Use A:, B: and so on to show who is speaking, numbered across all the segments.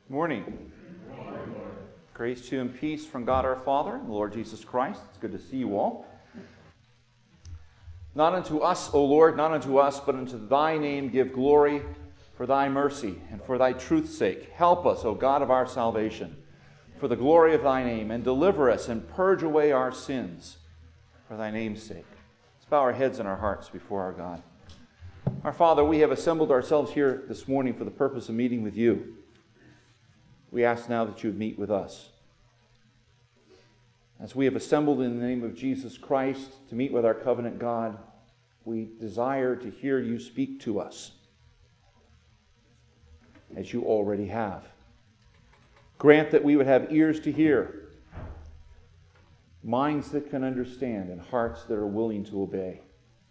A: Morning. Grace to you and peace from God our Father and the Lord Jesus Christ. It's good to see you all. Not unto us, O Lord, not unto us, but unto thy name give glory for thy mercy and for thy truth's sake. Help us, O God of our salvation, for the glory of thy name, and deliver us and purge away our sins for thy name's sake. Let's bow our heads and our hearts before our God. Our Father, we have assembled ourselves here this morning for the purpose of meeting with you. We ask now that you would meet with us. As we have assembled in the name of Jesus Christ to meet with our covenant God, we desire to hear you speak to us, as you already have. Grant that we would have ears to hear, minds that can understand, and hearts that are willing to obey.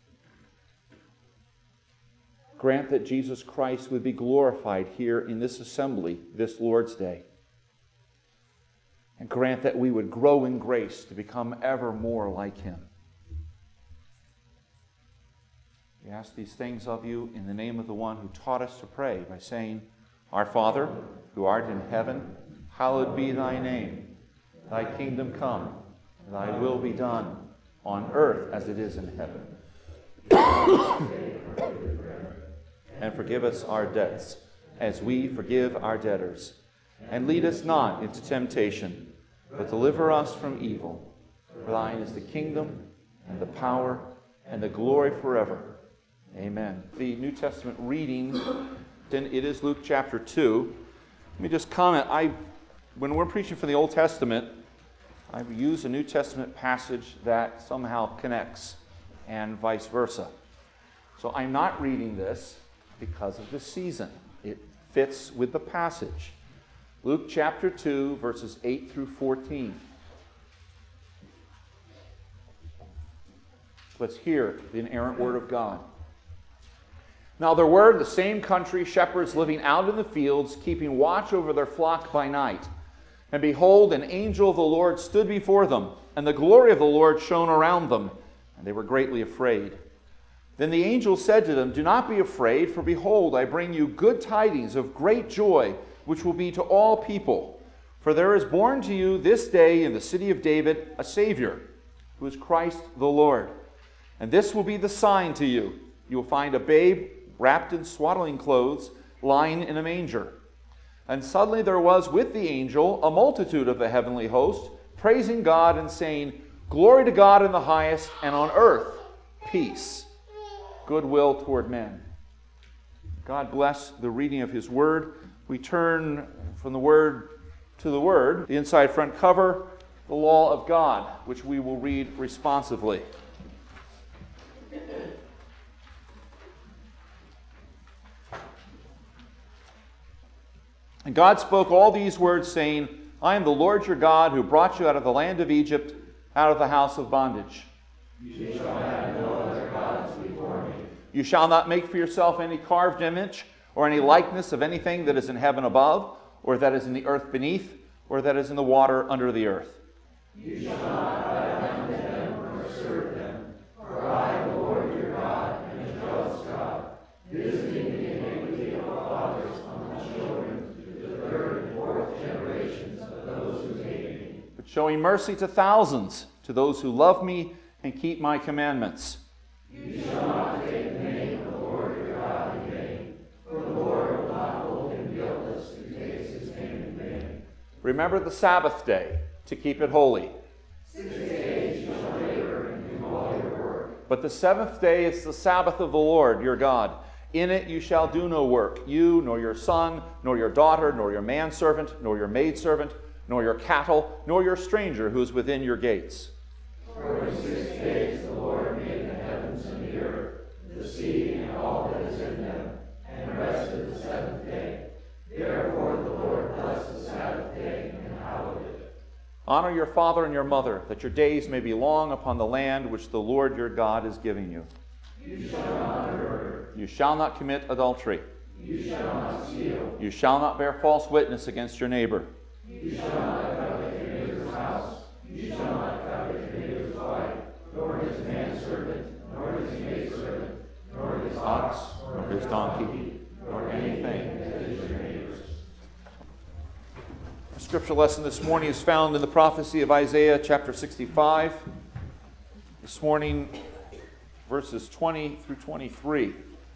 A: Grant that Jesus Christ would be glorified here in this assembly this Lord's Day. And grant that we would grow in grace to become ever more like him. We ask these things of you in the name of the one who taught us to pray by saying, Our Father, who art in heaven, hallowed be thy name. Thy kingdom come, thy will be done, on earth as it is in heaven. And forgive us our debts, as we forgive our debtors. And lead us not into temptation, but deliver us from evil. For thine is the kingdom, and the power, and the glory forever. Amen. The New Testament reading, it is Luke chapter 2. Let me just comment. When we're preaching from the Old Testament, I use a New Testament passage that somehow connects, and vice versa. So I'm not reading this because of the season. It fits with the passage. Luke chapter 2, verses 8 through 14. Let's hear the inerrant word of God. Now there were in the same country shepherds living out in the fields, keeping watch over their flock by night. And behold, an angel of the Lord stood before them, and the glory of the Lord shone around them, and they were greatly afraid. Then the angel said to them, Do not be afraid, for behold, I bring you good tidings of great joy, which will be to all people. For there is born to you this day in the city of David a Savior, who is Christ the Lord. And this will be the sign to you. You will find a babe wrapped in swaddling clothes, lying in a manger. And suddenly there was with the angel a multitude of the heavenly host, praising God and saying, Glory to God in the highest, and on earth peace, goodwill toward men. God bless the reading of his word. We turn from the word to the word. The inside front cover, the law of God, which we will read responsively. And God spoke all these words, saying, I am the Lord your God, who brought you out of the land of Egypt, out of the house of bondage. You shall have no other gods before me. You shall not make for yourself any carved image, or any likeness of anything that is in heaven above, or that is in the earth beneath, or that is in the water under the earth. You shall not bow down to them or serve them, for I, the Lord your God, am a jealous God, visiting the iniquity of the fathers on the children to the third and fourth generations of those who hate me, but showing mercy to thousands, to those who love me and keep my commandments. You shall not take the name of the Lord your God in vain, for the Lord will not hold him guiltless who takes his name in vain. Remember the Sabbath day to keep it holy. 6 days you shall labor and do all your work. But the seventh day is the Sabbath of the Lord your God. In it you shall do no work, you, nor your son, nor your daughter, nor your manservant, nor your maidservant, nor your cattle, nor your stranger who is within your gates. For in 6 days the Lord made the heavens and the earth, the sea and all that is in them, and rested the seventh day. Therefore the Lord blessed the Sabbath day and hallowed it. Honor your father and your mother, that your days may be long upon the land which the Lord your God is giving you. You shall not murder. You shall not commit adultery. You shall not steal. You shall not bear false witness against your neighbor. You shall not covet your neighbor's house. You shall not covet your neighbor's wife, nor his manservant, nor his maidservant, nor his ox, nor his donkey, nor anything that is your neighbor's. Scripture lesson this morning is found in the prophecy of Isaiah chapter 65. This morning, verses 20 through 23.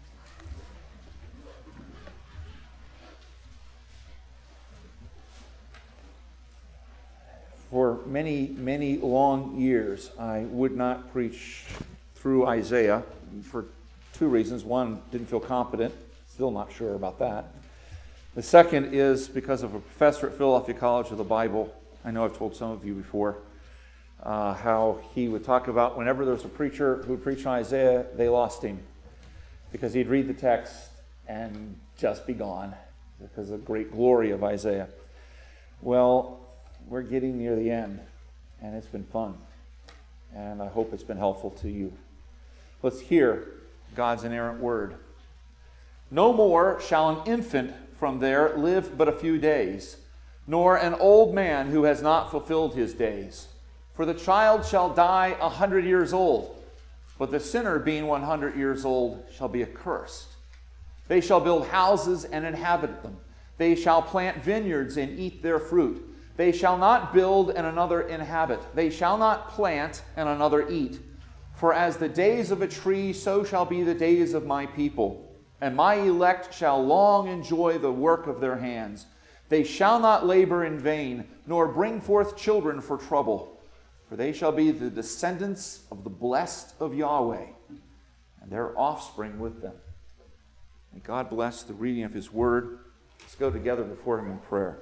A: For many, many long years, I would not preach through Isaiah for two reasons. One, didn't feel competent. Still not sure about that. The second is because of a professor at Philadelphia College of the Bible. I know I've told some of you before how he would talk about whenever there was a preacher who would preach on Isaiah, they lost him because he'd read the text and just be gone because of the great glory of Isaiah. Well, we're getting near the end, and it's been fun, and I hope it's been helpful to you. Let's hear God's inerrant word. No more shall an infant from there live but a few days, nor an old man who has not fulfilled his days. For the child shall die 100 years old, but the sinner being 100 years old shall be accursed. They shall build houses and inhabit them. They shall plant vineyards and eat their fruit. They shall not build and another inhabit. They shall not plant and another eat. For as the days of a tree, so shall be the days of my people. And my elect shall long enjoy the work of their hands. They shall not labor in vain, nor bring forth children for trouble. For they shall be the descendants of the blessed of Yahweh, and their offspring with them. May God bless the reading of His word. Let's go together before Him in prayer.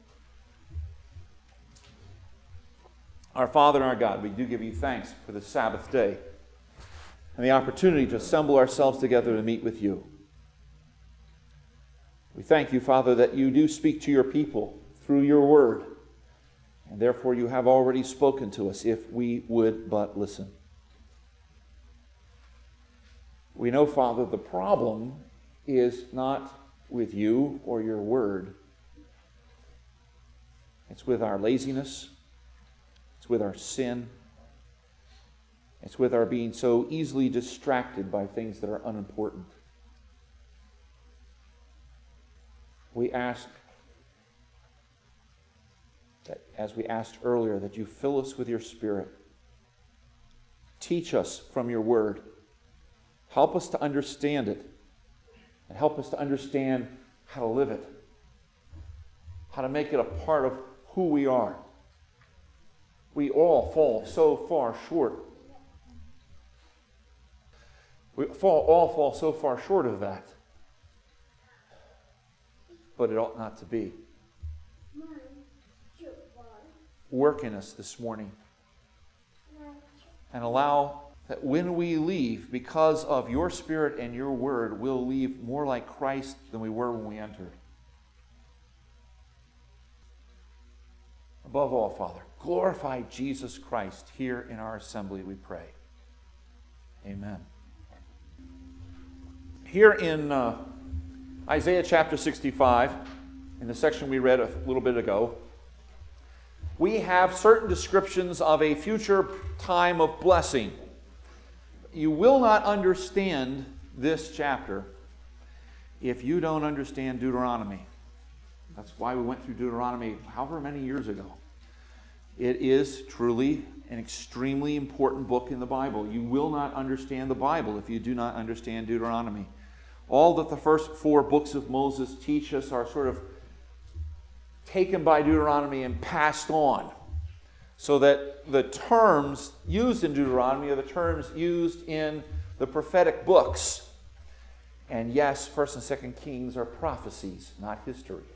A: Our Father and our God, we do give you thanks for the Sabbath day and the opportunity to assemble ourselves together to meet with you. We thank you, Father, that you do speak to your people through your word, and therefore you have already spoken to us if we would but listen. We know, Father, the problem is not with you or your word. It's with our laziness. It's with our sin. It's with our being so easily distracted by things that are unimportant. We ask that, as we asked earlier, that you fill us with your Spirit. Teach us from your word. Help us to understand it. And help us to understand how to live it. How to make it a part of who we are. We all fall so far short. We all fall so far short of that. But it ought not to be. Work in us this morning. And allow that when we leave, because of your Spirit and your word, we'll leave more like Christ than we were when we entered. Above all, Father, glorify Jesus Christ here in our assembly, we pray. Amen. Here in Isaiah chapter 65, in the section we read a little bit ago, we have certain descriptions of a future time of blessing. You will not understand this chapter if you don't understand Deuteronomy. That's why we went through Deuteronomy however many years ago. It is truly an extremely important book in the Bible. You will not understand the Bible if you do not understand Deuteronomy. All that the first four books of Moses teach us are sort of taken by Deuteronomy and passed on, so that the terms used in Deuteronomy are the terms used in the prophetic books. And yes, 1st and 2nd Kings are prophecies, not histories.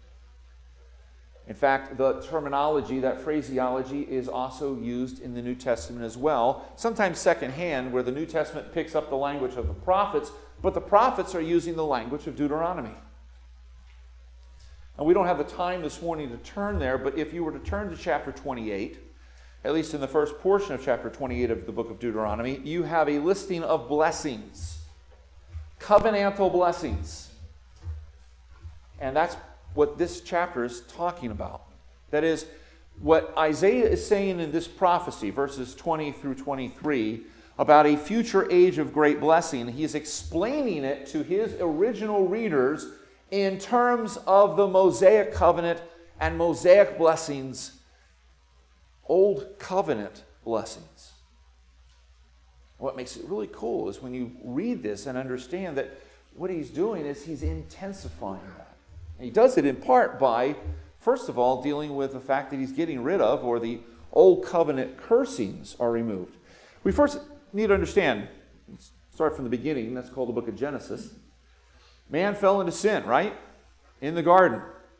A: In fact, the terminology, that phraseology, is also used in the New Testament as well, sometimes secondhand, where the New Testament picks up the language of the prophets, but the prophets are using the language of Deuteronomy. And we don't have the time this morning to turn there, but if you were to turn to chapter 28, at least in the first portion of chapter 28 of the book of Deuteronomy, you have a listing of blessings, covenantal blessings. And that's what this chapter is talking about. That is, what Isaiah is saying in this prophecy, verses 20 through 23, about a future age of great blessing, he is explaining it to his original readers in terms of the Mosaic covenant and Mosaic blessings, Old Covenant blessings. What makes it really cool is when you read this and understand that what he's doing is he's intensifying that. And he does it in part by, first of all, dealing with the fact that he's getting rid of, or the Old Covenant cursings are removed. We first need to understand, start from the beginning, that's called the book of Genesis. Man fell into sin, right? In the garden.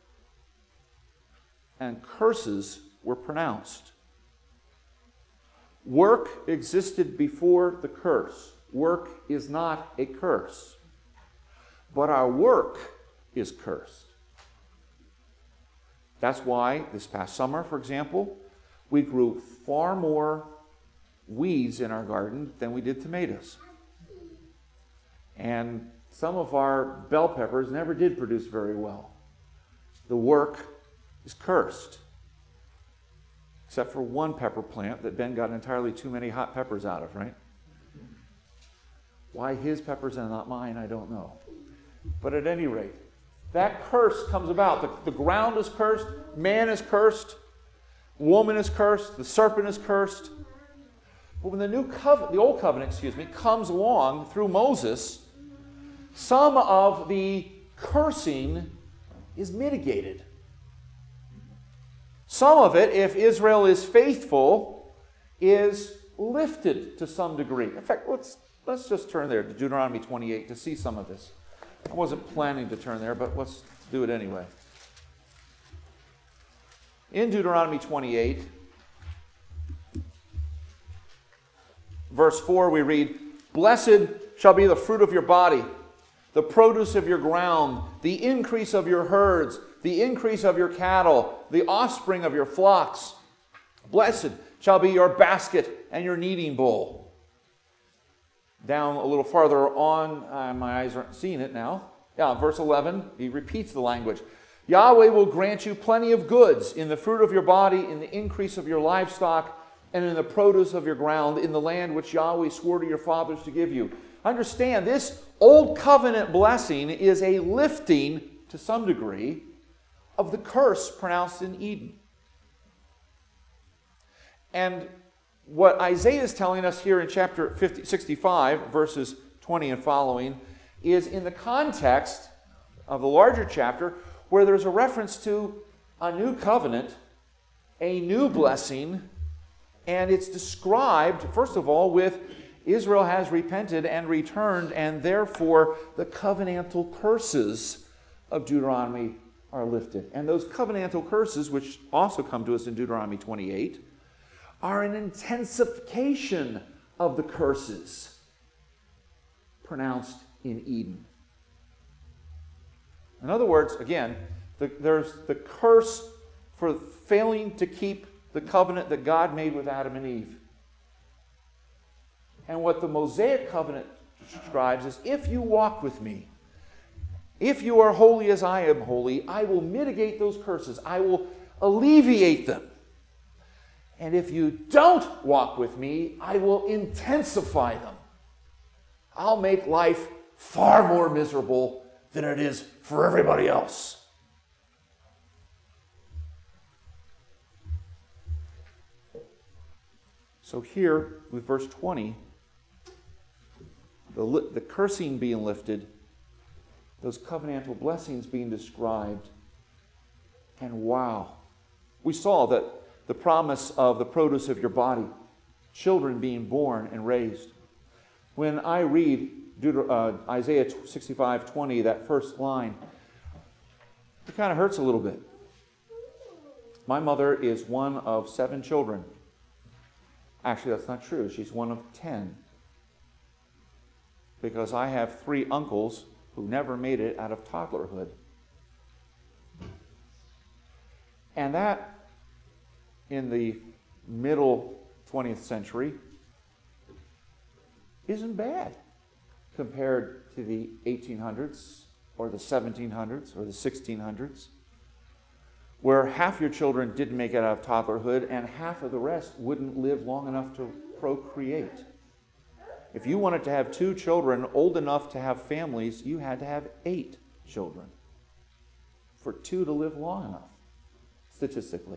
A: And curses were pronounced. Work existed before the curse. Work is not a curse. But our work is cursed. That's why this past summer, for example, we grew far more weeds in our garden than we did tomatoes. And some of our bell peppers never did produce very well. The work is cursed. Except for one pepper plant that Ben got entirely too many hot peppers out of, right? Why his peppers and not mine, I don't know. But at any rate, that curse comes about. The ground is cursed, man is cursed, woman is cursed, the serpent is cursed. But when the Old Covenant, comes along through Moses, some of the cursing is mitigated. Some of it, if Israel is faithful, is lifted to some degree. In fact, let's just turn there to Deuteronomy 28 to see some of this. I wasn't planning to turn there, but let's do it anyway. In Deuteronomy 28, verse 4, we read, "Blessed shall be the fruit of your body, the produce of your ground, the increase of your herds, the increase of your cattle, the offspring of your flocks. Blessed shall be your basket and your kneading bowl." Down a little farther on, my eyes aren't seeing it now. Verse 11, he repeats the language. "Yahweh will grant you plenty of goods in the fruit of your body, in the increase of your livestock, and in the produce of your ground, in the land which Yahweh swore to your fathers to give you." Understand, this Old Covenant blessing is a lifting, to some degree, of the curse pronounced in Eden. And what Isaiah is telling us here in chapter 65, verses 20 and following, is in the context of the larger chapter where there's a reference to a new covenant, a new blessing, and it's described, first of all, with Israel has repented and returned, and therefore the covenantal curses of Deuteronomy are lifted. And those covenantal curses, which also come to us in Deuteronomy 28, are an intensification of the curses pronounced in Eden. In other words, again, there's the curse for failing to keep the covenant that God made with Adam and Eve. And what the Mosaic covenant describes is, if you walk with me, if you are holy as I am holy, I will mitigate those curses. I will alleviate them. And if you don't walk with me, I will intensify them. I'll make life far more miserable than it is for everybody else. So here, with verse 20, the cursing being lifted, those covenantal blessings being described, and wow. We saw that the promise of the produce of your body, children being born and raised. When I read Isaiah 65:20, that first line, it kind of hurts a little bit. My mother is one of 7 children. Actually, that's not true. She's one of 10. Because I have 3 uncles who never made it out of toddlerhood. And that, in the middle 20th century, isn't bad compared to the 1800s or the 1700s or the 1600s, where half your children didn't make it out of toddlerhood and half of the rest wouldn't live long enough to procreate. If you wanted to have 2 children old enough to have families, you had to have 8 children for 2 to live long enough. statistically.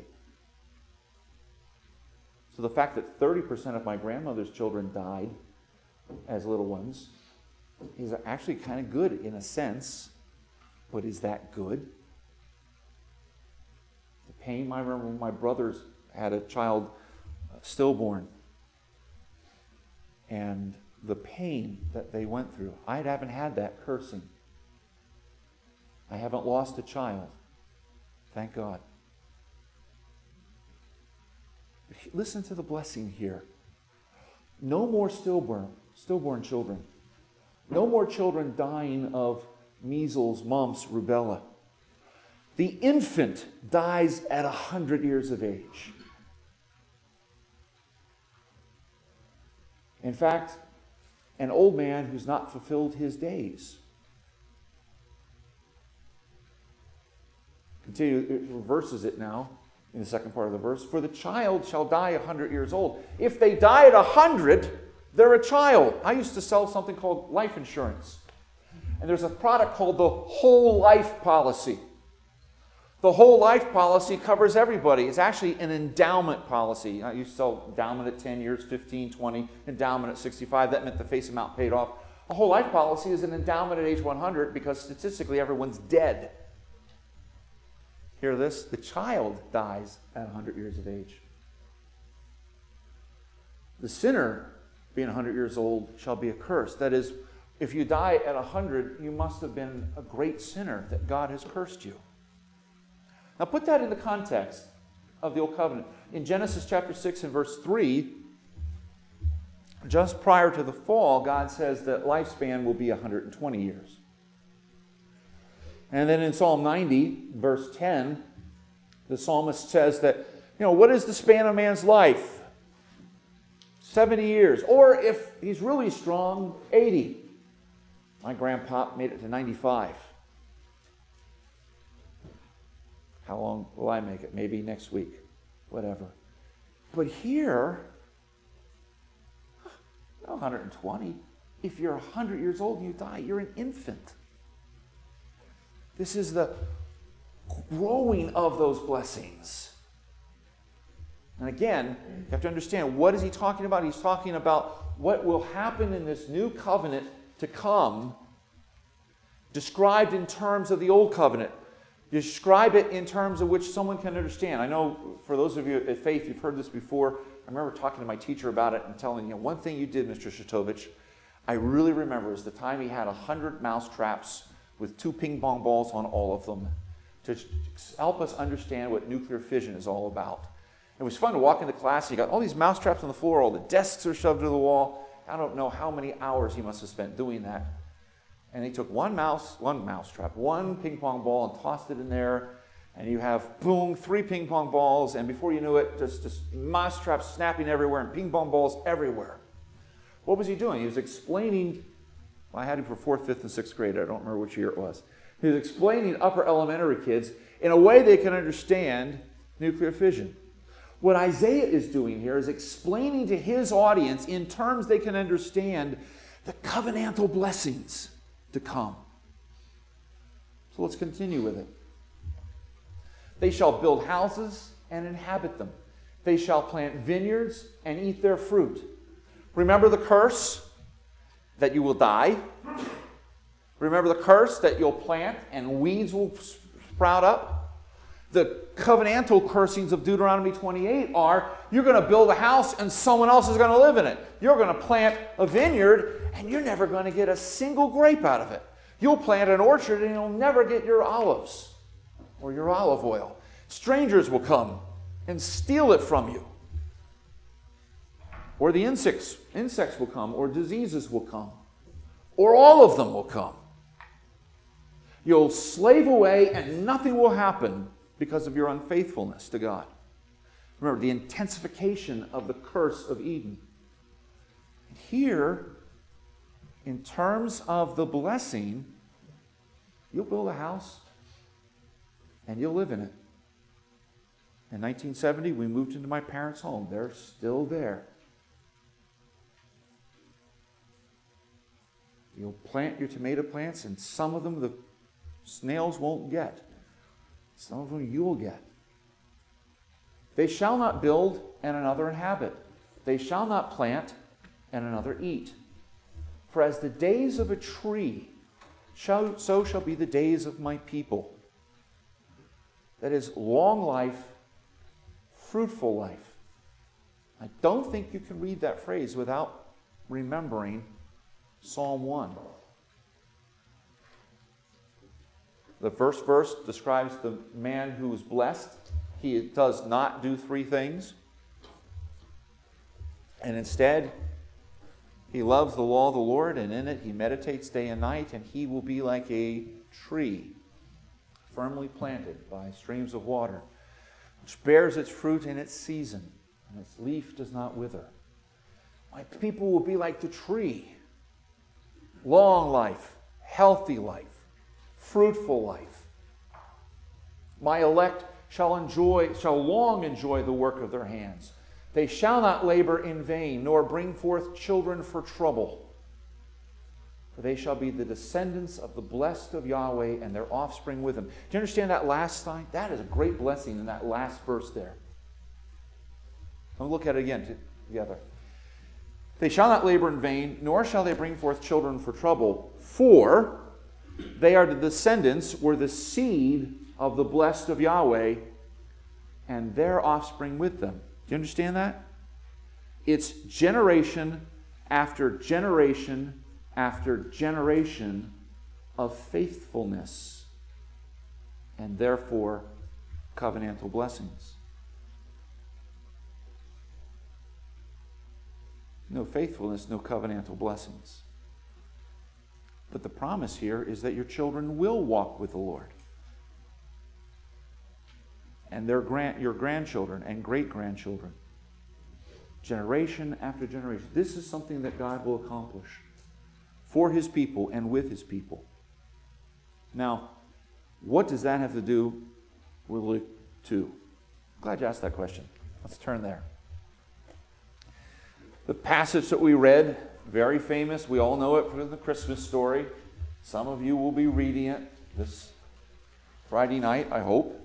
A: So the fact that 30% of my grandmother's children died as little ones is actually kind of good in a sense, but is that good? The pain, I remember when my brothers had a child stillborn, and the pain that they went through. I haven't had that cursing. I haven't lost a child. Thank God. Listen to the blessing here. No more stillborn children. No more children dying of measles, mumps, rubella. The infant dies at 100 years of age. In fact, an old man who's not fulfilled his days. It reverses it now in the second part of the verse. For the child shall die 100 years old. If they die at 100, they're a child. I used to sell something called life insurance. And there's a product called the whole life policy. The whole life policy covers everybody. It's actually an endowment policy. I used to sell endowment at 10 years, 15, 20, endowment at 65. That meant the face amount paid off. A whole life policy is an endowment at age 100 because statistically everyone's dead. Hear this? The child dies at 100 years of age. The sinner, being 100 years old, shall be accursed. That is, if you die at 100, you must have been a great sinner that God has cursed you. Now put that in the context of the Old Covenant. In Genesis chapter 6 and verse 3, just prior to the fall, God says that lifespan will be 120 years. And then in Psalm 90, verse 10, the psalmist says that, what is the span of man's life? 70 years. Or if he's really strong, 80. My grandpa made it to 95. How long will I make it? Maybe next week. Whatever. But here, 120. If you're 100 years old and you die, you're an infant. This is the growing of those blessings. And again, you have to understand, what is he talking about? He's talking about what will happen in this new covenant to come, described in terms of the old covenant. Describe it in terms of which someone can understand. I know for those of you at Faith, you've heard this before. I remember talking to my teacher about it and telling one thing you did, Mr. Shatovich, I really remember is the time he had 100 mouse traps with 2 ping pong balls on all of them to help us understand what nuclear fission is all about. It was fun to walk into class. You got all these mouse traps on the floor. All the desks are shoved to the wall. I don't know how many hours he must have spent doing that. And he took one ping pong ball and tossed it in there. And you have, boom, 3 ping pong balls. And before you knew it, just mouse traps snapping everywhere and ping pong balls everywhere. What was he doing? He was explaining, I had him for 4th, 5th, and 6th grade. I don't remember which year it was. He was explaining upper elementary kids in a way they can understand nuclear fission. What Isaiah is doing here is explaining to his audience in terms they can understand the covenantal blessings to come. So let's continue with it. They shall build houses and inhabit them. They shall plant vineyards and eat their fruit. Remember the curse that you will die. Remember the curse that you'll plant and weeds will sprout up. The covenantal cursings of Deuteronomy 28 are, you're going to build a house and someone else is going to live in it. You're going to plant a vineyard and you're never going to get a single grape out of it. You'll plant an orchard and you'll never get your olives or your olive oil. Strangers will come and steal it from you. Or the insects will come, or diseases will come, or all of them will come. You'll slave away and nothing will happen because of your unfaithfulness to God. Remember, the intensification of the curse of Eden. Here, in terms of the blessing, you'll build a house and you'll live in it. In 1970, we moved into my parents' home. They're still there. You'll plant your tomato plants, and some of them the snails won't get. Some of them you'll get. They shall not build and another inhabit. They shall not plant and another eat. For as the days of a tree, so shall be the days of my people. That is, long life, fruitful life. I don't think you can read that phrase without remembering Psalm 1. The first verse describes the man who is blessed. He does not do three things. And instead, he loves the law of the Lord, and in it he meditates day and night, and he will be like a tree firmly planted by streams of water, which bears its fruit in its season, and its leaf does not wither. My people will be like the tree. Long life, healthy life, fruitful life. My elect shall long enjoy the work of their hands. They shall not labor in vain, nor bring forth children for trouble. For they shall be the descendants of the blessed of Yahweh, and their offspring with them. Do you understand that last line? That is a great blessing in that last verse there. Let's look at it again together. They shall not labor in vain, nor shall they bring forth children for trouble, for they are the descendants, or the seed of the blessed of Yahweh, and their offspring with them. Do you understand that? It's generation after generation after generation of faithfulness, and therefore covenantal blessings. No faithfulness, no covenantal blessings. But the promise here is that your children will walk with the Lord. And your grandchildren and great-grandchildren. Generation after generation. This is something that God will accomplish for His people and with His people. Now, what does that have to do with Luke 2? Glad you asked that question. Let's turn there. The passage that we read, very famous. We all know it from the Christmas story. Some of you will be reading it this Friday night, I hope.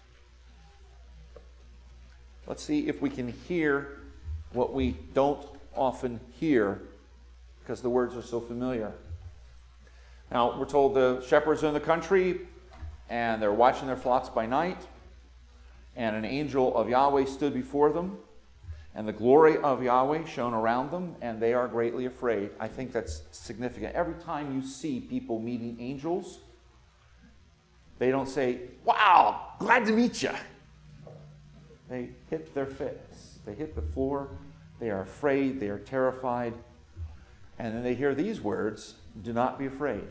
A: Let's see if we can hear what we don't often hear because the words are so familiar. Now, we're told the shepherds are in the country and they're watching their flocks by night, and an angel of Yahweh stood before them, and the glory of Yahweh shone around them, and they are greatly afraid. I think that's significant. Every time you see people meeting angels, they don't say, "Wow, glad to meet you." They hit their face. They hit the floor. They are afraid. They are terrified. And then they hear these words, "Do not be afraid."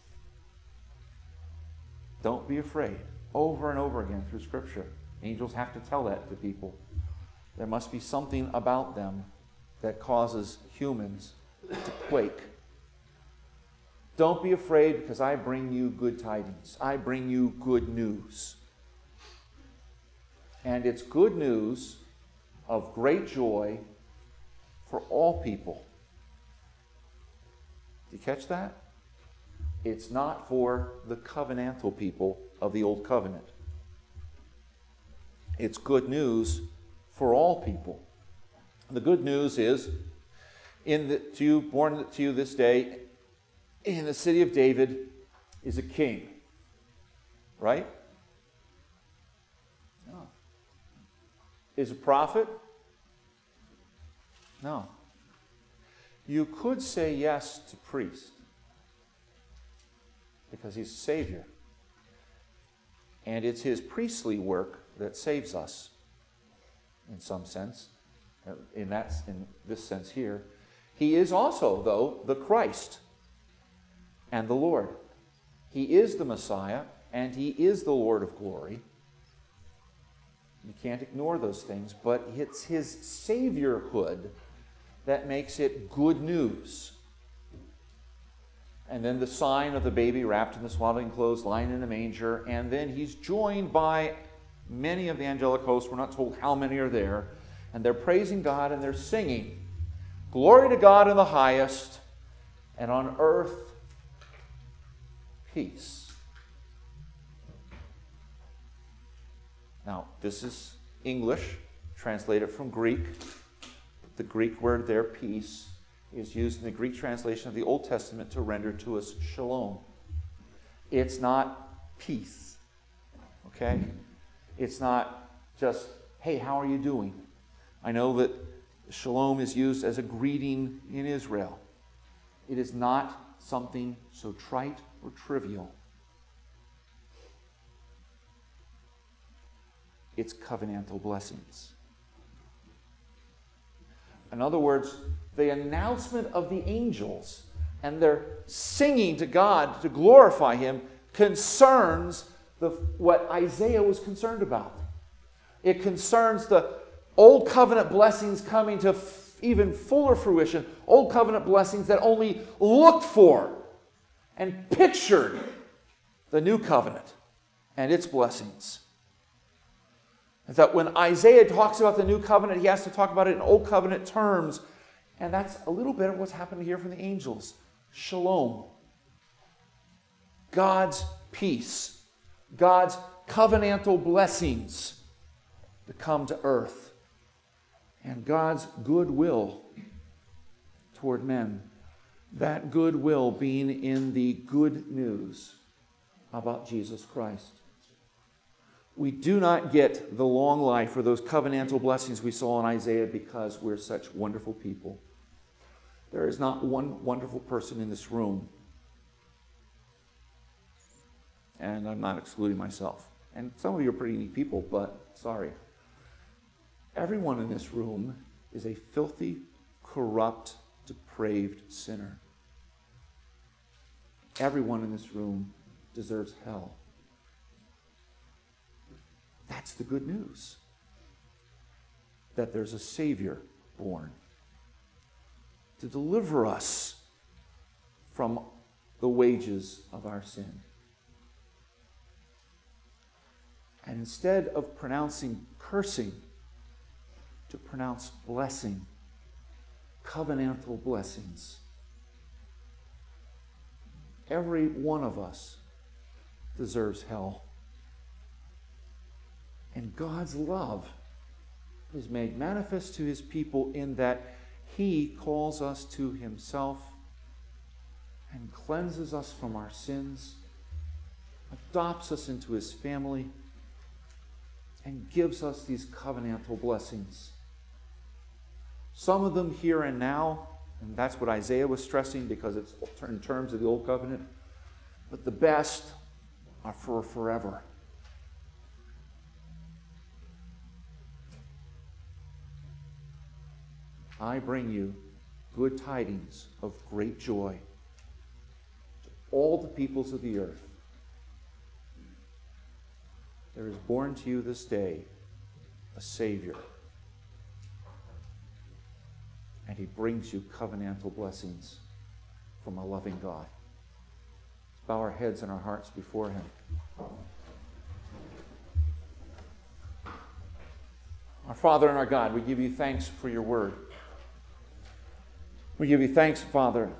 A: Don't be afraid. Over and over again through Scripture. Angels have to tell that to people. There must be something about them that causes humans to quake. Don't be afraid, because I bring you good tidings. I bring you good news. And it's good news of great joy for all people. Do you catch that? It's not for the covenantal people of the Old Covenant. It's good news for all people. The good news is, born to you this day, in the city of David, is a king. Right? No. Is a prophet? No. You could say yes to priest, because he's a Savior. And it's his priestly work that saves us, in some sense, in this sense here. He is also, though, the Christ and the Lord. He is the Messiah, and he is the Lord of glory. You can't ignore those things, but it's his Saviorhood that makes it good news. And then the sign of the baby wrapped in the swaddling clothes, lying in a manger, and then he's joined by many of the angelic hosts. We're not told how many are there. And they're praising God and they're singing, "Glory to God in the highest, and on earth, peace." Now, this is English. translated from Greek. The Greek word there, peace, is used in the Greek translation of the Old Testament to render to us shalom. It's not peace, okay? It's not just, hey, how are you doing? I know that shalom is used as a greeting in Israel. It is not something so trite or trivial. It's covenantal blessings. In other words, the announcement of the angels and their singing to God to glorify Him concerns what Isaiah was concerned about. It concerns the Old Covenant blessings coming to even fuller fruition, Old Covenant blessings that only looked for and pictured the New Covenant and its blessings. And that when Isaiah talks about the New Covenant, he has to talk about it in Old Covenant terms. And that's a little bit of what's happened here from the angels. Shalom. God's peace. God's covenantal blessings to come to earth. And God's goodwill toward men. That goodwill being in the good news about Jesus Christ. We do not get the long life or those covenantal blessings we saw in Isaiah because we're such wonderful people. There is not one wonderful person in this room, and I'm not excluding myself. And some of you are pretty neat people, but sorry. Everyone in this room is a filthy, corrupt, depraved sinner. Everyone in this room deserves hell. That's the good news. That there's a Savior born to deliver us from the wages of our sin. And instead of pronouncing cursing, to pronounce blessing, covenantal blessings. Every one of us deserves hell. And God's love is made manifest to His people in that He calls us to Himself and cleanses us from our sins, adopts us into His family, and gives us these covenantal blessings. Some of them here and now, and that's what Isaiah was stressing because it's in terms of the Old Covenant, but the best are for forever. I bring you good tidings of great joy to all the peoples of the earth. There is born to you this day a Savior, and He brings you covenantal blessings from a loving God. Bow our heads and our hearts before Him. Our Father and our God, we give you thanks for your word. We give you thanks, Father,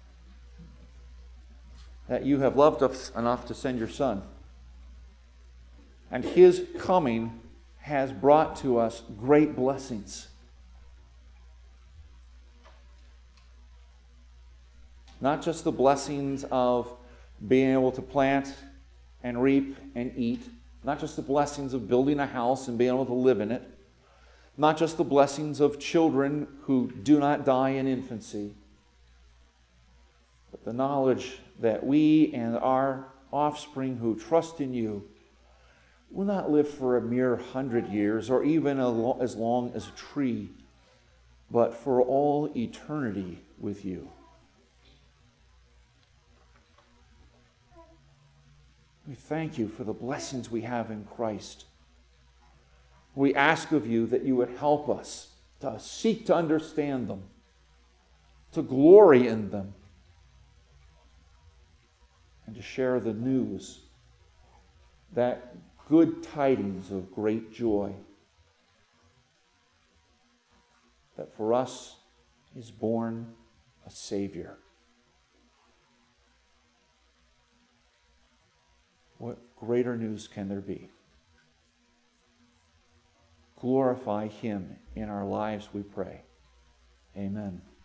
A: that you have loved us enough to send your Son. And His coming has brought to us great blessings. Not just the blessings of being able to plant and reap and eat. Not just the blessings of building a house and being able to live in it. Not just the blessings of children who do not die in infancy, but the knowledge that we and our offspring who trust in you will not live for a mere 100 years or even as long as a tree, but for all eternity with you. We thank you for the blessings we have in Christ. We ask of you that you would help us to seek to understand them, to glory in them, and to share the news, that good tidings of great joy, that for us is born a Savior. What greater news can there be? glorify Him in our lives, we pray. Amen.